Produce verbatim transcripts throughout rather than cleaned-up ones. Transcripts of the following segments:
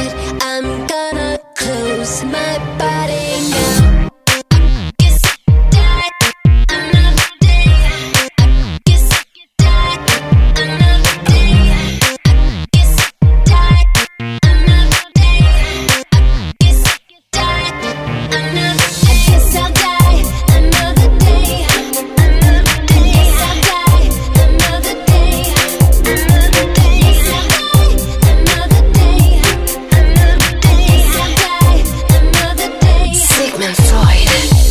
void. I'm gonna close my body now. I guess I died another day. I guess I died another day. I guess I died another day. I guess I died another. I guess I'll die another day. Another day. I'll die another day. Another day. I'll die another day. Another day. I'll die another day. Sigmund Freud.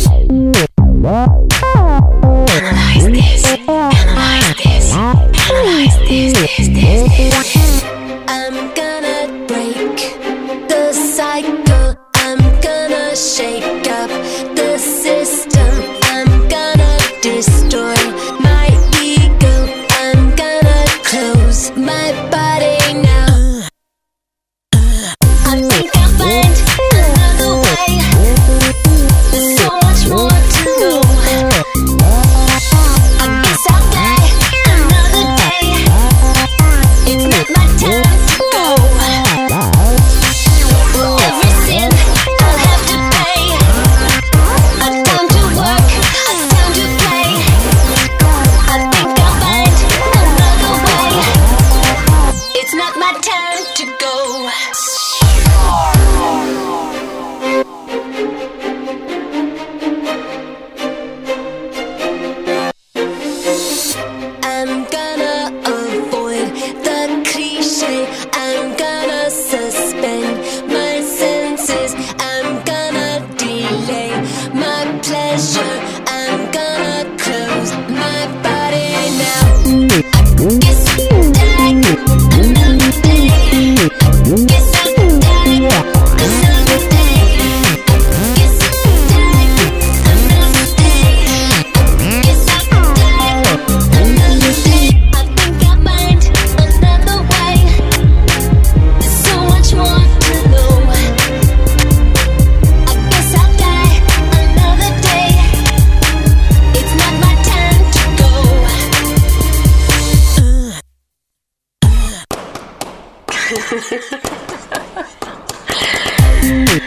Analyze this. Analyze this. Analyze this. This. This. This. I'm gonna break the cycle. I'm gonna shake up the system. I'm gonna destroy my ego. I'm gonna close my body now. I think I'll find another way. There's so much more to go. I guess I'll die another day. It's not my time to go. For every sin I'll have to pay. A time to work, a time to play. I think I'll find another way. It's not my time to go. I'm gonna avoid the cliche. I'm gonna suspend my senses. I'm gonna delay my pleasure. I'm gonna close my body now. I guess I'll die another day. I guess I'll die another day. I guess I'll die another day. I guess I'll die another day. I think I'll find another way. There's so much more to know. I guess I'll die another day. It's not my time to go. Uh, uh.